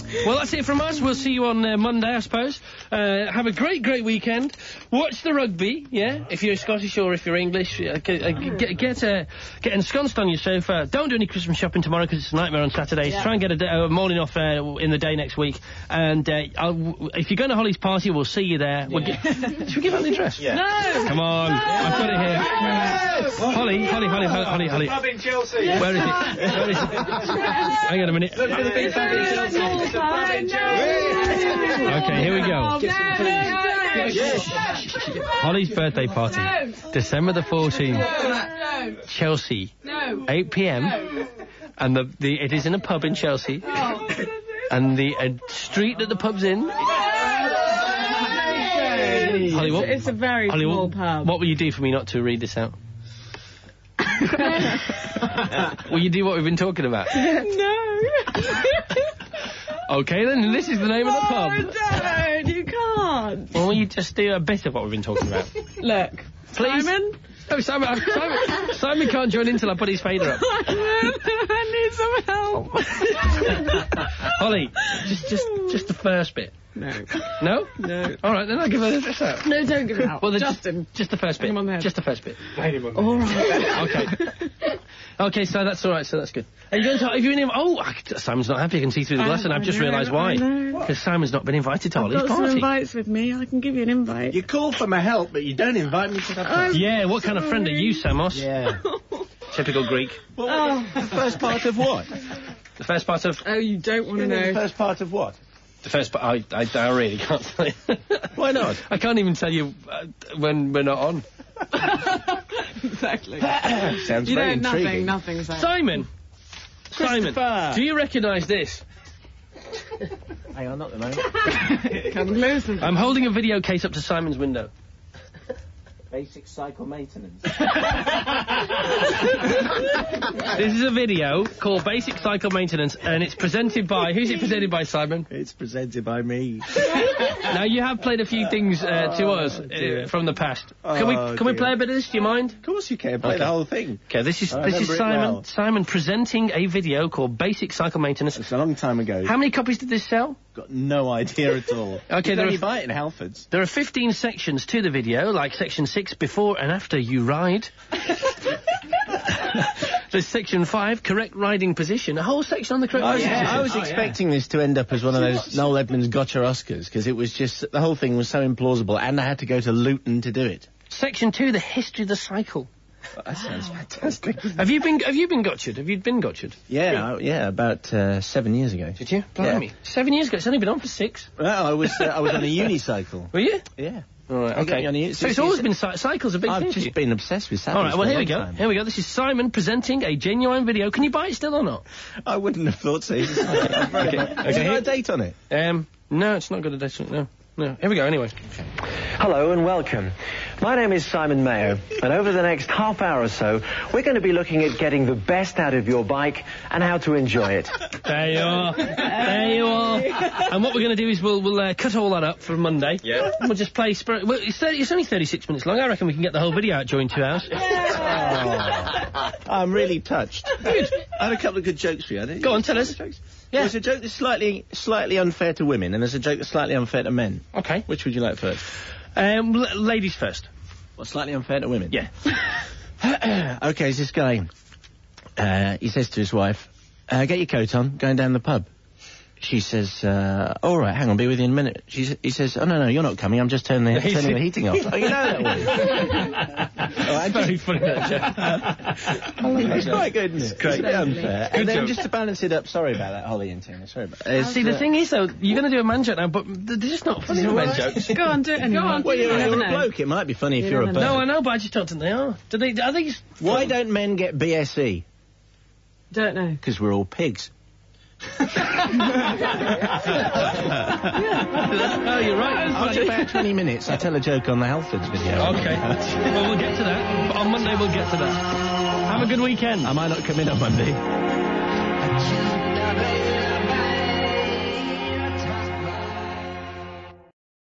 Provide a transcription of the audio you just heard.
Well, that's it from us. We'll see you on Monday, I suppose. Have a great weekend. Watch the rugby, yeah? If you're Scottish or if you're English, get ensconced on your sofa. Don't do any Christmas shopping tomorrow because it's a nightmare on Saturdays. Try and get a morning off in the day next week. And if you're going to Holly's party, we'll see you there. Yeah. Should we give out the address? Yeah. No! Come on, I've got it here. Yes! Holly. Pub in Chelsea. Where is it? Hang on a minute. Look for the big pub in Chelsea. It's a pub in Chelsea. Okay, here we go. Holly's birthday party, December the 14th, Chelsea, 8 p.m. And it is in a pub in Chelsea, and the street that the pub's in. Holly, it's a very small pub. What will you do for me not to read this out? Will you do what we've been talking about? No. Okay, then this is the name of the pub. Oh, don't, you can't. Well, will you just do a bit of what we've been talking about? Look, please. Simon? No, Simon can't join in till I put his fader up. I need some help. Holly, just the first bit. No. No? No. All right, then I'll give her the dress out. No, don't give it out. Well, Justin. Just the first bit. Just the first bit. All right. Okay. Okay, so that's all right, so that's good. Are you going to... Have you been... Simon's not happy, I can see through the glass, and I've just realised why. Because Simon's not been invited to Holly's party. I've got some invites with me, I can give you an invite. You call for my help, but you don't invite me to that party. Yeah, what kind of friend are you, Samos? Yeah. Typical Greek. Well, the first part of what? The first part of... Oh, you don't want to know. The first part of what? The first part... I really can't tell you. Why not? I can't even tell you when we're not on. Exactly. Sounds very intriguing. Nothing's there. Simon, do you recognise this? Hang on, not the moment. Come closer. I'm holding a video case up to Simon's window. Basic cycle maintenance. This is a video called Basic Cycle Maintenance, and it's presented by... Who's it presented by, Simon? It's presented by me. Now, you have played a few things to us from the past. Can we play a bit of this, do you mind? Of course you can. Play the whole thing. Okay, this is Simon. Well. Simon presenting a video called Basic Cycle Maintenance. It's a long time ago. How many copies did this sell? Got no idea at all. Okay, you buy it in Halfords. There are 15 sections to the video, like section 6, before and after you ride. There's section 5, correct riding position. A whole section on the correct riding position. I was expecting this to end up as one of those Noel Edmonds gotcha Oscars, because it was just, the whole thing was so implausible, and I had to go to Luton to do it. Section 2, the history of the cycle. Well, that sounds fantastic. Have you been gotcha'd? Have you been gotcha'd? Yeah, about 7 years ago. Did you? Blimey. Yeah. 7 years ago? It's only been on for 6. Well, I was on a unicycle. Were you? Yeah. All right, okay. So it's always been cycles, a big thing. I've just been obsessed with cycles. All right, well, here we go. Here we go. This is Simon presenting a genuine video. Can you buy it still or not? I wouldn't have thought so. Has it got a date on it? No, it's not got a date on it, no. No. Here we go, anyway. Okay. Hello and welcome. My name is Simon Mayo, and over the next half hour or so, we're going to be looking at getting the best out of your bike and how to enjoy it. There you are. There you are. And what we're going to do is we'll cut all that up for Monday. Yeah. And we'll just play... Well, it's only 36 minutes long. I reckon we can get the whole video out during 2 hours. Oh, I'm really touched. Good. I had a couple of good jokes for you. Go on, tell us. Yeah. There's a joke that's slightly unfair to women, and there's a joke that's slightly unfair to men. Okay. Which would you like first? Ladies first. What, slightly unfair to women? Yeah. Okay, it's this guy. He says to his wife, get your coat on, going down the pub. She says, all right, hang on, be with you in a minute. He says, oh, no, you're not coming, I'm just turning the heating off. Oh, you know that one. It's very funny, that joke. It's quite good, isn't it? It's great. It's unfair. Good And then joke. just to balance it up, sorry about that, Holly and Tina, sorry about that. See, the thing is, though, you're going to do a man joke now, but they're just not funny men jokes. Go on, do it anyway. Go on. Well, you're a bloke, it might be funny if you're a bird. No, I know, but I just don't think they are. Are they just... Why don't men get BSE? Don't know. Because we're all pigs. Oh, you're right. I'll do about 20 minutes. I tell a joke on the Halfords video. Okay. Well, we'll get to that. But on Monday, we'll get to that. Have a good weekend. I might not come in on Monday.